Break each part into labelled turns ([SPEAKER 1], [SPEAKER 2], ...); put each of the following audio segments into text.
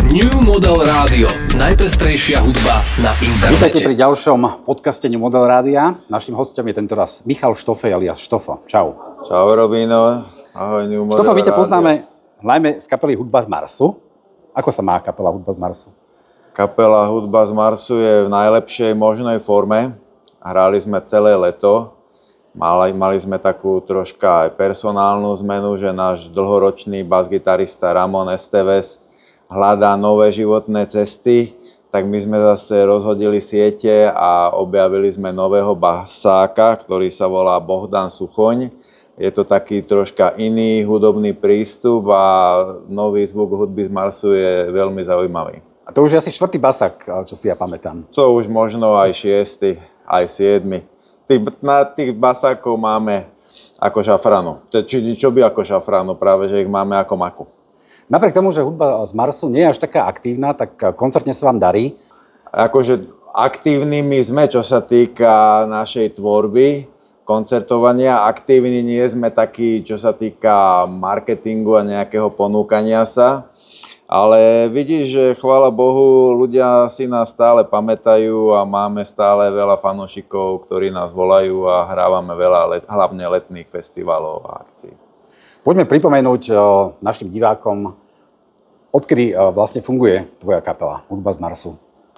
[SPEAKER 1] New Model Rádio. Najpestrejšia hudba na internete.
[SPEAKER 2] Vítajte pri ďalšom podcaste New Model Rádia. Naším hostom je tentoraz Michal Štofej alias Štofo. Čau.
[SPEAKER 3] Čau Robino. Ahoj New Model
[SPEAKER 2] Štofo, my ťa
[SPEAKER 3] Rádio.
[SPEAKER 2] poznáme najmä z kapely Hudba z Marsu. Ako sa má kapela Hudba z Marsu?
[SPEAKER 3] Kapela Hudba z Marsu je v najlepšej možnej forme. Hrali sme celé leto. Mali sme takú troška aj personálnu zmenu, že náš dlhoročný basgitarista Ramon Esteves hľadá nové životné cesty, tak my sme zase rozhodili siete a objavili sme nového basáka, ktorý sa volá Bohdan Suchoň. Je to taký troška iný hudobný prístup a nový zvuk Hudby z Marsu je veľmi zaujímavý.
[SPEAKER 2] A to už je asi 4. basák, čo si ja pamätám.
[SPEAKER 3] To už možno aj 6., aj 7. Tých basákov máme ako šafránu. Čo by ako šafránu? Práve, že ich máme ako maku.
[SPEAKER 2] Napriek tomu, že Hudba z Marsu nie je až taká aktívna, tak koncertne sa vám darí.
[SPEAKER 3] Akože aktívnymi sme, čo sa týka našej tvorby, koncertovania. Aktívni nie sme takí, čo sa týka marketingu a nejakého ponúkania sa. Ale vidíš, že chvála Bohu, ľudia si nás stále pamätajú a máme stále veľa fanúšikov, ktorí nás volajú a hrávame veľa, hlavne letných festivalov a akcií.
[SPEAKER 2] Poďme pripomenúť našim divákom, odkedy vlastne funguje tvoja kapela Hudba z Marsu.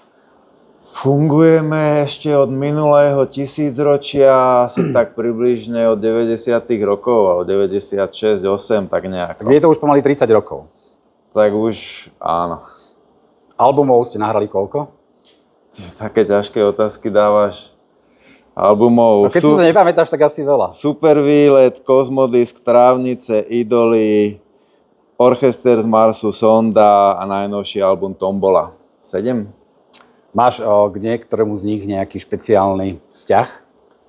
[SPEAKER 3] Fungujeme ešte od minulého tisícročia, asi tak približne od 90. rokov, od 96-8, tak nejako.
[SPEAKER 2] Tak je to už pomaly 30 rokov.
[SPEAKER 3] Tak už áno.
[SPEAKER 2] Albumov ste nahrali koľko?
[SPEAKER 3] Také ťažké otázky dávaš. Albumov.
[SPEAKER 2] No keď si to nepamätáš, tak asi veľa.
[SPEAKER 3] Super výlet, Kozmodisk, Trávnice, Idoly, Orchester z Marsu, Sonda a najnovší album Tombola. 7?
[SPEAKER 2] Máš k niektorému z nich nejaký špeciálny vzťah?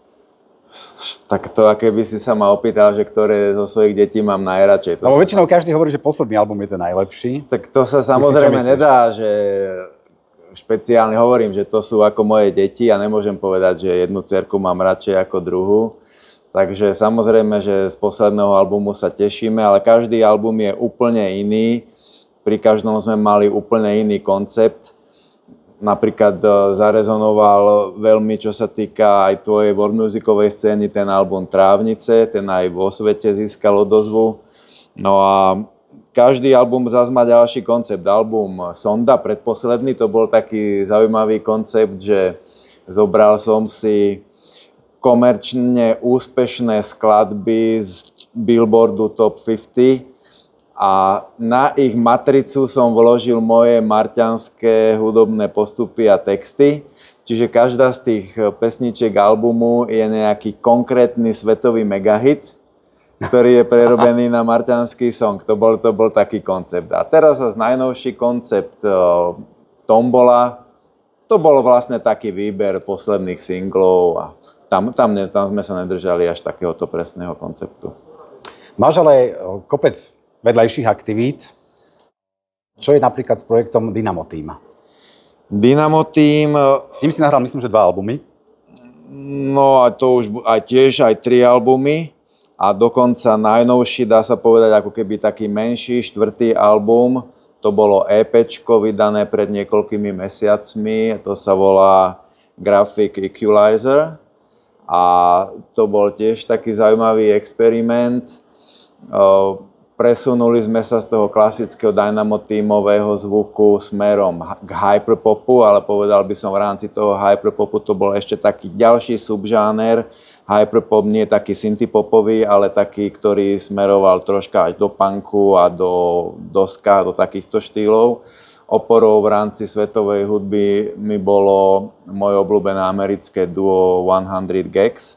[SPEAKER 3] Tak to, aké by si sa ma opýtal, že ktoré zo svojich detí mám najradšej.
[SPEAKER 2] Lebo väčšinou každý hovorí, že posledný album je ten najlepší.
[SPEAKER 3] Tak to sa samozrejme nedá, že špeciálne hovorím, že to sú ako moje deti a nemôžem povedať, že jednu dcerku mám radšej ako druhú. Takže samozrejme, že z posledného albumu sa tešíme, ale každý album je úplne iný. Pri každom sme mali úplne iný koncept. Napríklad zarezonoval veľmi, čo sa týka aj tvojej worldmusikovej scény, ten album Trávnice, ten aj vo svete získal odozvu. No a každý album zase má ďalší koncept. Album Sonda, predposledný, to bol taký zaujímavý koncept, že zobral som si komerčne úspešné skladby z Billboardu Top 50 a na ich matricu som vložil moje marťanské hudobné postupy a texty. Čiže každá z tých pesničiek albumu je nejaký konkrétny svetový megahit, ktorý je prerobený na marťanský song. To bol taký koncept. A teraz zase najnovší koncept Tombola, to bol vlastne taký výber posledných singlov a tam sme sa nedržali až takéhoto presného konceptu.
[SPEAKER 2] Máš ale kopec vedľajších aktivít. Čo je napríklad s projektom Dynamo Team?
[SPEAKER 3] Dynamo Team...
[SPEAKER 2] S ním si nahral, myslím, že 2 albumy.
[SPEAKER 3] No a to už tiež 3 albumy. A dokonca najnovší, dá sa povedať, ako keby taký menší, 4. album. To bolo EPčko vydané pred niekoľkými mesiacmi. To sa volá Graphic Equalizer. A to bol tiež taký zaujímavý experiment. Presunuli sme sa z toho klasického Dynamo Teamového zvuku smerom k hyperpopu, ale povedal by som v rámci toho hyperpopu to bol ešte taký ďalší subžáner. Hyperpop nie je taký synthpopový, ale taký, ktorý smeroval troška až do punku a do ska, do takýchto štýlov. Oporou v rámci svetovej hudby mi bolo moje obľúbené americké duo 100 Gags.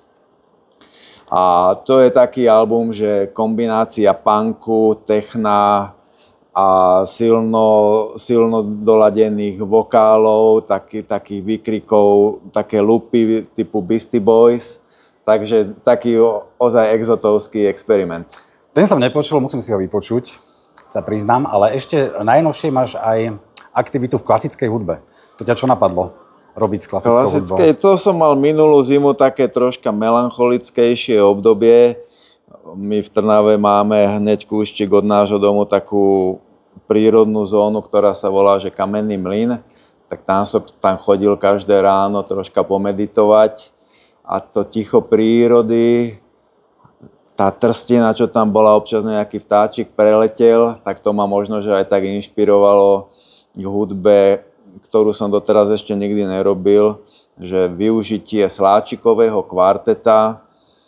[SPEAKER 3] A to je taký album, že kombinácia punku, techna a silno doladených vokálov, takých výkrikov, také loopy typu Beastie Boys. Takže taký ozaj exotovský experiment.
[SPEAKER 2] Ten som nepočul, musím si ho vypočuť, sa priznám, ale ešte najnovšie máš aj aktivitu v klasickej hudbe. To ťa čo napadlo robiť s klasickou hudbou?
[SPEAKER 3] To som mal minulú zimu také troška melancholickejšie obdobie. My v Trnave máme hneď kúščik od nášho domu takú prírodnú zónu, ktorá sa volá, že Kamenný mlyn, tak tam chodil každé ráno troška pomeditovať a to ticho prírody, tá trstina, čo tam bola, občas nejaký vtáčik preletel, tak to ma možno, že aj tak inšpirovalo k hudbe, ktorú som doteraz ešte nikdy nerobil, že využitie sláčikového kvarteta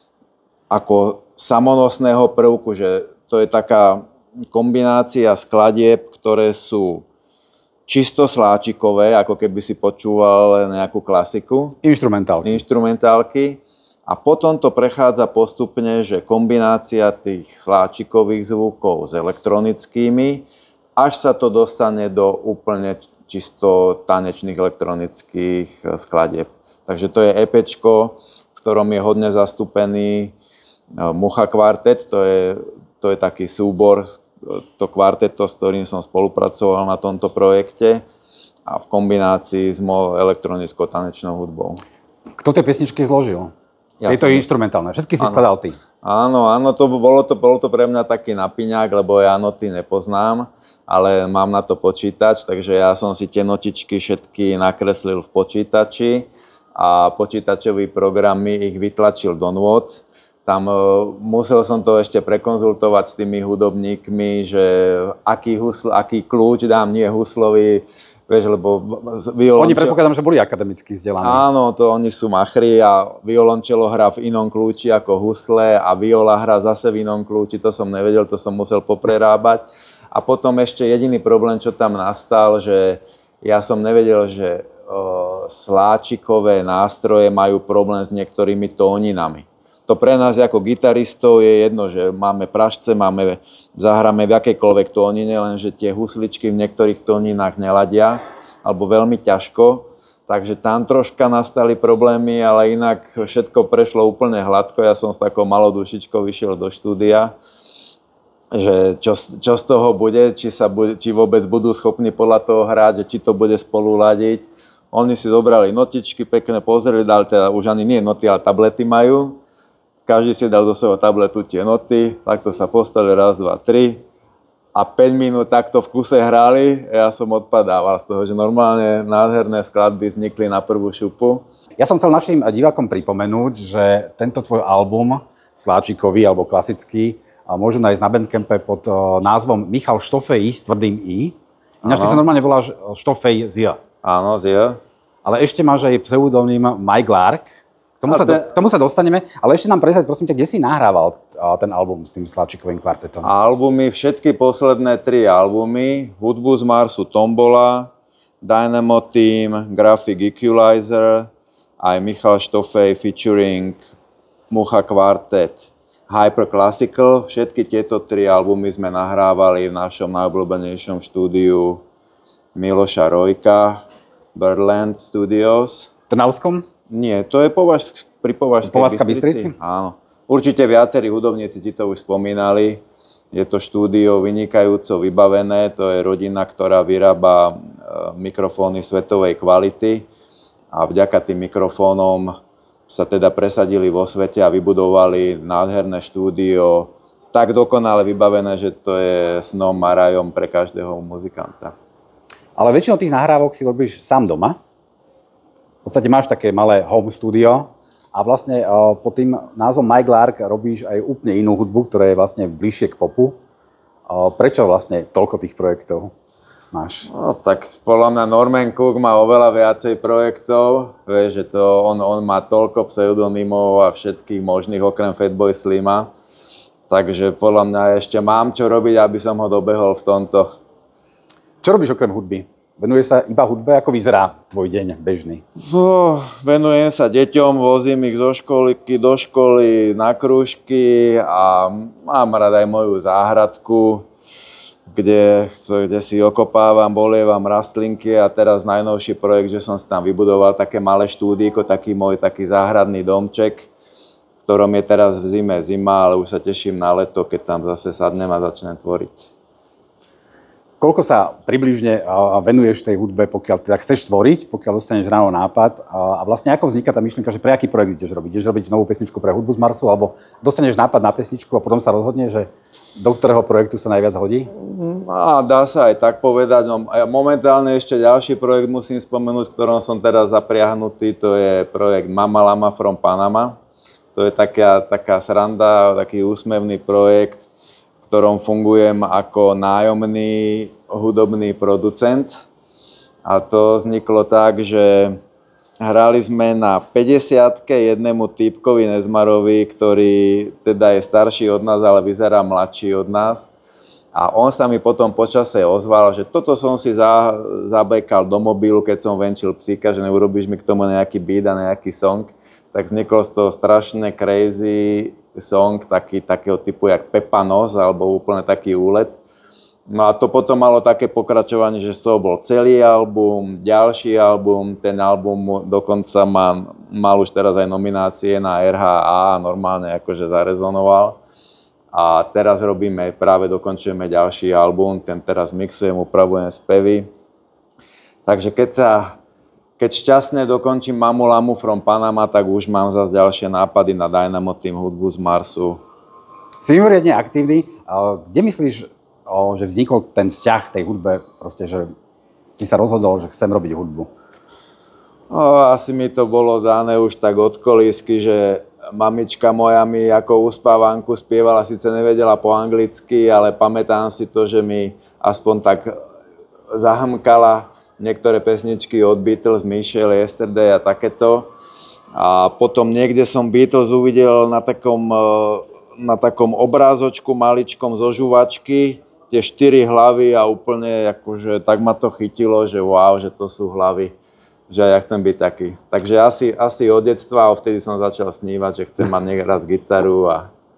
[SPEAKER 3] ako samonosného prvku, že to je taká kombinácia skladieb, ktoré sú čisto sláčikové, ako keby si počúval nejakú klasiku. Inštrumentálky. A potom to prechádza postupne, že kombinácia tých sláčikových zvukov s elektronickými, až sa to dostane do úplne čisto tanečných elektronických skladieb. Takže to je EPčko, v ktorom je hodne zastúpený Mucha kvartet, to je taký súbor, to kvarteto, s ktorým som spolupracoval na tomto projekte a v kombinácii s mojou elektronickou tanečnou hudbou.
[SPEAKER 2] Kto tie pesničky zložil? Tieto inštrumentálne, všetky si skladal ty.
[SPEAKER 3] Áno, bolo to pre mňa taký napíňak, lebo ja noty nepoznám, ale mám na to počítač, takže ja som si tie notičky všetky nakreslil v počítači a počítačový program mi ich vytlačil do nôt. Tam musel som to ešte prekonzultovať s tými hudobníkmi, že aký kľúč dám, nie huslový, vieš, lebo
[SPEAKER 2] Oni predpokladám, že boli akademicky vzdelaní.
[SPEAKER 3] Áno, oni sú machri a violončelo hrá v inom kľúči ako husle a viola hrá zase v inom kľúči, to som nevedel, to som musel poprerábať. A potom ešte jediný problém, čo tam nastal, že ja som nevedel, že sláčikové nástroje majú problém s niektorými tóninami. To pre nás ako gitaristov je jedno, že máme pražce, zahráme v akejkoľvek tónine, lenže tie husličky v niektorých tóninách neladia, alebo veľmi ťažko. Takže tam troška nastali problémy, ale inak všetko prešlo úplne hladko. Ja som s takou malou dušičkou vyšiel do štúdia, že čo z toho bude, či vôbec budú schopní podľa toho hrať, že či to bude spolu ladiť. Oni si zobrali notičky, pekne pozreli, dali teda už ani nie noty, ale tablety majú. Každý si dal do svojho tabletu tie noty, takto sa postavili 1, 2, 3 a 5 minút takto v kuse hrali a ja som odpadával z toho, že normálne nádherné skladby vznikli na prvú šupu.
[SPEAKER 2] Ja som chcel našim divákom pripomenúť, že tento tvoj album, sláčikový alebo klasický, môžu nájsť na Bandcampe pod názvom Michal Štofej s tvrdým I. Ináč ty sa normálne voláš Štofej z J.
[SPEAKER 3] Áno, z J.
[SPEAKER 2] Ale ešte máš aj pseudonym Mike Lark. K tomu sa dostaneme, ale ešte nám prezrať, prosím ťa, kde si nahrával ten album s tým sláčikovým kvartetom?
[SPEAKER 3] Všetky posledné 3 albumy, Hudbu z Marsu Tombola, Dynamo Team, Graphic Equalizer, aj Michal Štofej featuring Mucha Kvartet, Hyper Classical, všetky tieto 3 albumy sme nahrávali v našom najobľúbenejšom štúdiu Miloša Rojka, Birdland Studios.
[SPEAKER 2] Trnavskom?
[SPEAKER 3] Nie, to je pri Považskej Bystrici. Áno. Určite viacerí hudobníci ti to už spomínali. Je to štúdio vynikajúco vybavené. To je rodina, ktorá vyrába mikrofóny svetovej kvality. A vďaka tým mikrofónom sa teda presadili vo svete a vybudovali nádherné štúdio. Tak dokonale vybavené, že to je snom a rajom pre každého muzikanta.
[SPEAKER 2] Ale väčšinou tých nahrávok si robíš sám doma. V podstate máš také malé home studio a vlastne pod tým názvom Mike Lark robíš aj úplne inú hudbu, ktorá je vlastne bližšie k popu. Prečo vlastne toľko tých projektov máš?
[SPEAKER 3] No tak podľa mňa Norman Cook má oveľa viacej projektov. Vieš, že on má toľko pseudonymov a všetkých možných okrem Fatboy Slima. Takže podľa mňa ešte mám čo robiť, aby som ho dobehol v tomto.
[SPEAKER 2] Čo robíš okrem hudby? Venuješ sa iba hudbe? Ako vyzerá tvoj deň bežný?
[SPEAKER 3] Venujem sa deťom, vozím ich zo školky do školy, na krúžky a mám rád aj moju záhradku, kde si okopávam, bolievam rastlinky a teraz najnovší projekt, že som si tam vybudoval také malé štúdíko, taký záhradný domček, v ktorom je teraz v zime zima, ale už sa teším na leto, keď tam zase sadnem a začnem tvoriť.
[SPEAKER 2] Koľko sa približne venuješ tej hudbe, pokiaľ teda chceš tvoriť, pokiaľ dostaneš ráno nápad a vlastne ako vzniká tá myšlienka, že pre aký projekt ideš robiť? Ideš robiť novú pesničku pre Hudbu z Marsu alebo dostaneš nápad na pesničku a potom sa rozhodne, že do ktorého projektu sa najviac hodí?
[SPEAKER 3] A dá sa aj tak povedať. No, momentálne ešte ďalší projekt musím spomenúť, v ktorom som teraz zapriahnutý, to je projekt Mama Lama from Panama. To je taká sranda, taký úsmevný projekt, v ktorom fungujem ako nájomný hudobný producent. A to vzniklo tak, že hrali sme na 50-ke jednému týpkovi Nezmarovi, ktorý teda je starší od nás, ale vyzerá mladší od nás. A on sa mi potom počase ozval, že toto som si zabekal do mobilu, keď som venčil psíka, že neurobíš mi k tomu nejaký beat a nejaký song. Tak vznikol z toho strašne crazy song, takého typu jak Pepa Nos, alebo úplne taký úlet. No a to potom malo také pokračovanie, že to bol celý album, ďalší album, ten album dokonca mal už teraz aj nominácie na RHA a normálne akože zarezonoval. A teraz dokončujeme ďalší album, ten teraz mixujem, upravujem spevy. Takže keď šťastne dokončím Mamu Lamu from Panama, tak už mám zase ďalšie nápady na Dynamo Team, hudbu z Marsu.
[SPEAKER 2] Si mimoriadne aktívny. Kde myslíš, že vznikol ten vzťah tej hudbe, proste, že si sa rozhodol, že chcem robiť hudbu?
[SPEAKER 3] Asi mi to bolo dané už tak od kolísky, že mamička moja mi ako uspávanku spievala, síce nevedela po anglicky, ale pamätám si to, že mi aspoň tak zahmkala niektoré pesničky od Beatles, Michelle, Yesterday a takéto. A potom niekde som Beatles uvidel na takom obrázočku maličkom zo žuvačky, tie 4 hlavy a úplne akože tak ma to chytilo, že wow, že to sú hlavy. Že ja chcem byť taký. Takže asi od detstva, a vtedy som začal snívať, že chcem mať nieraz gitaru.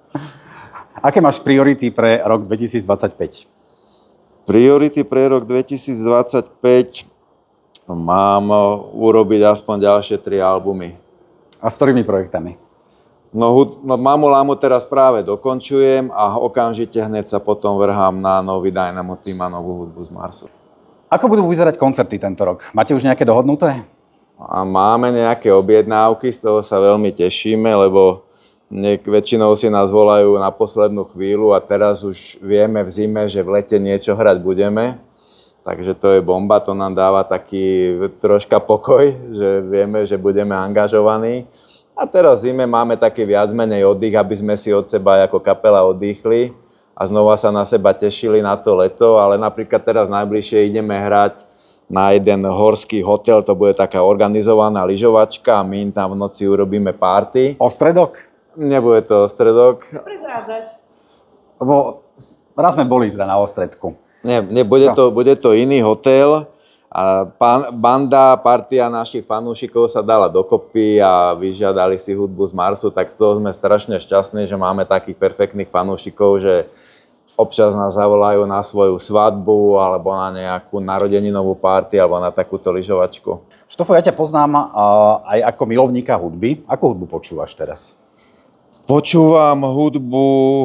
[SPEAKER 2] Aké máš priority pre rok 2025?
[SPEAKER 3] Priority pre rok 2025 mám urobiť aspoň ďalšie 3 albumy.
[SPEAKER 2] A s ktorými projektami?
[SPEAKER 3] No Mamu Lamu teraz práve dokončujem a okamžite hneď sa potom vrhám na nový Dynamo Team a novú hudbu z Marsu.
[SPEAKER 2] Ako budú vyzerať koncerty tento rok? Máte už nejaké dohodnuté?
[SPEAKER 3] A máme nejaké objednávky, z toho sa veľmi tešíme, lebo väčšinou si nás volajú na poslednú chvíľu a teraz už vieme v zime, že v lete niečo hrať budeme. Takže to je bomba, to nám dáva taký troška pokoj, že vieme, že budeme angažovaní. A teraz v zime máme taký viac menej oddych, aby sme si od seba ako kapela oddychli a znova sa na seba tešili na to leto, ale napríklad teraz najbližšie ideme hrať na jeden horský hotel, to bude taká organizovaná lyžovačka a my tam v noci urobíme party.
[SPEAKER 2] Ostredok?
[SPEAKER 3] Nebude to Ostredok.
[SPEAKER 4] Prezrádzať.
[SPEAKER 2] Lebo raz sme boli teda na Ostredku.
[SPEAKER 3] Nie, bude to iný hotel a partia našich fanúšikov sa dala dokopy a vyžiadali si hudbu z Marsu, tak z toho sme strašne šťastní, že máme takých perfektných fanúšikov, že občas nás zavolajú na svoju svadbu alebo na nejakú narodeninovú party alebo na takúto lyžovačku.
[SPEAKER 2] Štofo, ja ťa poznám aj ako milovníka hudby. Akú hudbu počúvaš teraz?
[SPEAKER 3] Počúvam hudbu,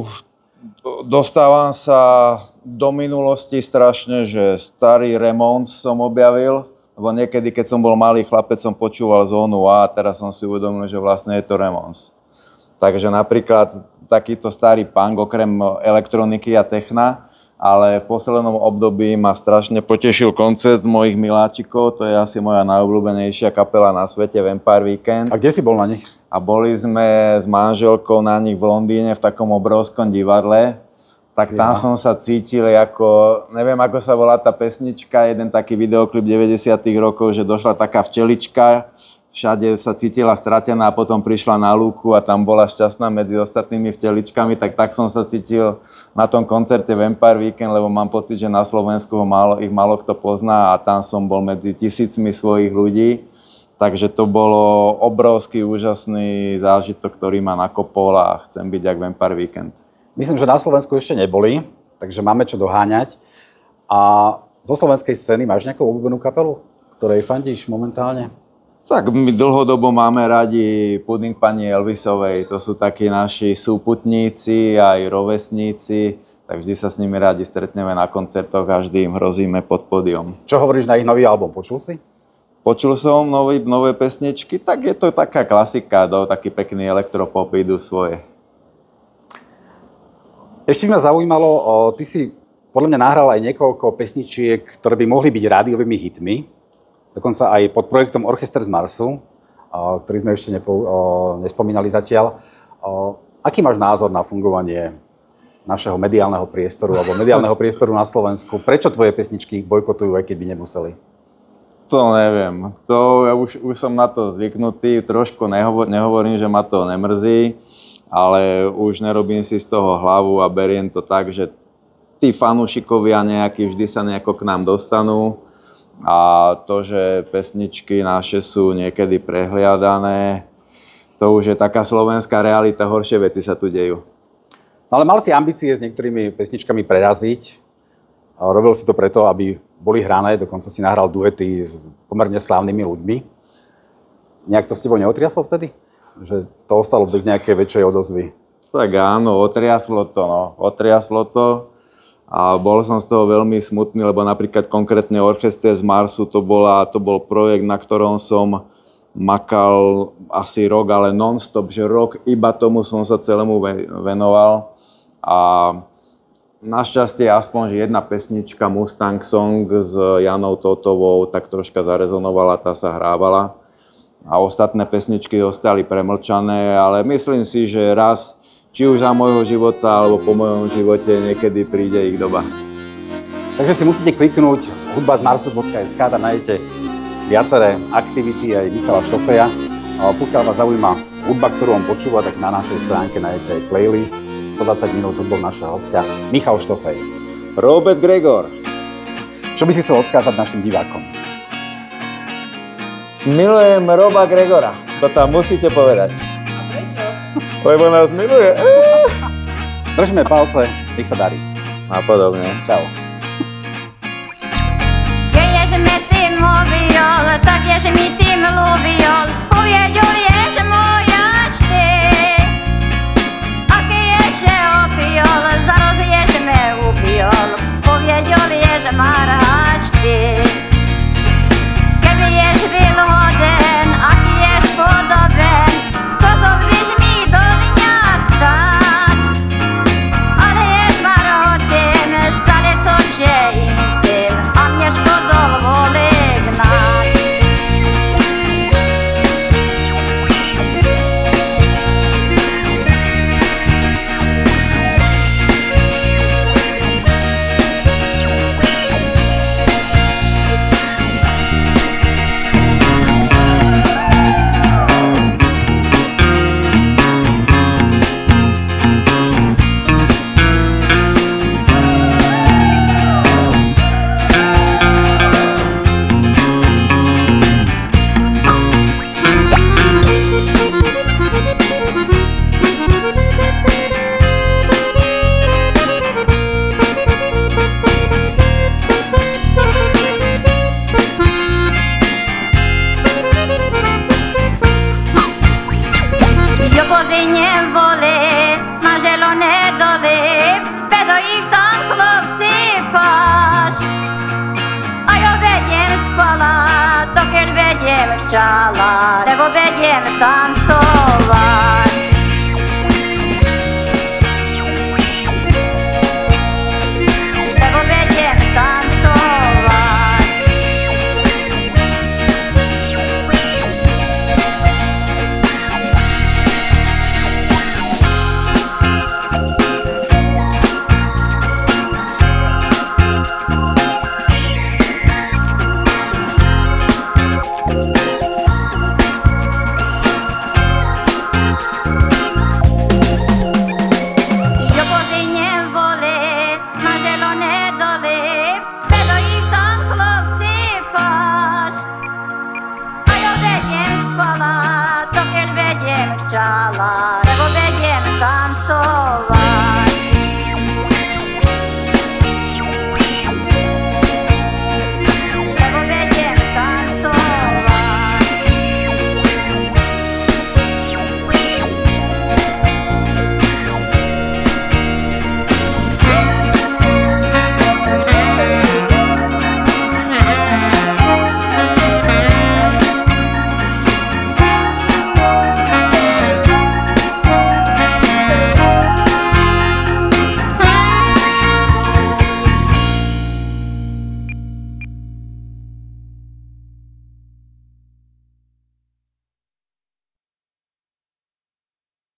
[SPEAKER 3] dostávam sa do minulosti strašne, že starý Ramones som objavil, lebo niekedy, keď som bol malý chlapec, som počúval Zónu A, teraz som si uvedomil, že vlastne je to Ramones. Takže napríklad takýto starý punk, okrem elektroniky a techna, ale v poslednom období ma strašne potešil koncert mojich miláčikov, to je asi moja najobľúbenejšia kapela na svete, Vampire Weekend.
[SPEAKER 2] A kde si bol na nich?
[SPEAKER 3] A boli sme s manželkou na nich v Londýne v takom obrovskom divadle, tak tam som sa cítil ako, neviem ako sa volá tá pesnička, jeden taký videoklip 90. rokov, že došla taká včelička, všade sa cítila stratená a potom prišla na lúku a tam bola šťastná medzi ostatnými vteličkami, tak som sa cítil na tom koncerte Vampire Weekend, lebo mám pocit, že na Slovensku ich málo kto pozná a tam som bol medzi tisícmi svojich ľudí. Takže to bolo obrovský, úžasný zážitok, ktorý ma nakopol a chcem byť jak Vampire Weekend.
[SPEAKER 2] Myslím, že na Slovensku ešte neboli, takže máme čo doháňať. A zo slovenskej scény máš nejakú obľúbenú kapelu, ktorej fandíš momentálne?
[SPEAKER 3] Tak my dlhodobo máme radi Puding pani Elvisovej, to sú takí naši súputníci, aj rovesníci, tak vždy sa s nimi radi stretneme na koncertoch a vždy im hrozíme pod pódium.
[SPEAKER 2] Čo hovoríš na ich nový album, počul si?
[SPEAKER 3] Počul som nové pesničky, tak je to taká klasika, taký pekný elektropop, idú svoje.
[SPEAKER 2] Ešte ma zaujímalo, ty si podľa mňa nahral aj niekoľko pesničiek, ktoré by mohli byť rádiovými hitmi. Dokonca aj pod projektom Orchester z Marsu, ktorý sme ešte nespomínali zatiaľ. Aký máš názor na fungovanie našeho mediálneho priestoru alebo mediálneho priestoru na Slovensku? Prečo tvoje pesničky bojkotujú, aj keď by nemuseli?
[SPEAKER 3] To neviem. Ja už som na to zvyknutý. Trošku nehovorím, že ma to nemrzí, ale už nerobím si z toho hlavu a beriem to tak, že tí fanúšikovia nejakí vždy sa nejako k nám dostanú a to, že pesničky naše sú niekedy prehliadané, to už je taká slovenská realita, horšie veci sa tu dejú.
[SPEAKER 2] No ale mal si ambície s niektorými pesničkami preraziť. Robil si to preto, aby boli hrané, dokonca si nahral duety s pomerne slávnymi ľuďmi. Nejak to s tebou neotriaslo vtedy? Že to ostalo bez nejakej väčšej odozvy?
[SPEAKER 3] Tak áno, otriaslo to. A bol som z toho veľmi smutný, lebo napríklad konkrétne Orchester z Marsu to bol projekt, na ktorom som makal asi rok, ale non-stop, že rok iba tomu som sa celému venoval. A našťastie aspoň, že jedna pesnička Mustang Song s Janou Totovou tak troška zarezonovala, tá sa hrávala. A ostatné pesničky ostali premlčané, ale myslím si, že raz, či už za môjho života, alebo po mojom živote, niekedy príde ich doba.
[SPEAKER 2] Takže si musíte kliknúť hudbazmarsu.sk, tam nájdete viaceré aktivity aj Michala Štofeja. Pokiaľ vás zaujíma hudba, ktorú on počúva, tak na našej stránke nájdete aj playlist 120 minút hudbou našeho hostia Michal Štofej.
[SPEAKER 3] Robert Gregor.
[SPEAKER 2] Čo by si chcel odkázať našim divákom?
[SPEAKER 3] Milujem Roba Gregora. To tam musíte povedať.
[SPEAKER 4] A prečo?
[SPEAKER 3] Lebo nás miluje.
[SPEAKER 2] Držíme palce, nech sa darí.
[SPEAKER 3] A podobne.
[SPEAKER 2] Čau.
[SPEAKER 4] Tak je mi tým ľúbil, uvedol je, že moja ty. A keď je opijol, zaroz je, že me ubijol, uvedol je, že ma rád ty. Keby ješ byl hoden, a ty ješ podoben, to dovlíš mi do dňa stať. Ale ješ marotin, stále to je intim, a mne škodol volik náš. Lebo vediem tam